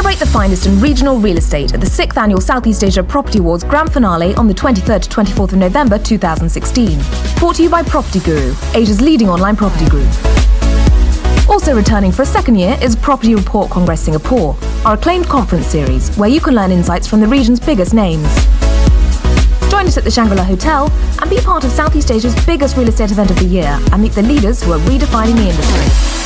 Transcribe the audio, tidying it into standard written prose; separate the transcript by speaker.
Speaker 1: Celebrate the finest in regional real estate at the 6th Annual Southeast Asia Property Awards Grand Finale on the 23rd to 24th of November 2016. Brought to you by Property Guru, Asia's leading online property group. Also returning for a second year is Property Report Congress Singapore, our acclaimed conference series where you can learn insights from the region's biggest names. Join us at the Shangri-La Hotel and be part of Southeast Asia's biggest real estate event of the year and meet the leaders who are redefining the industry.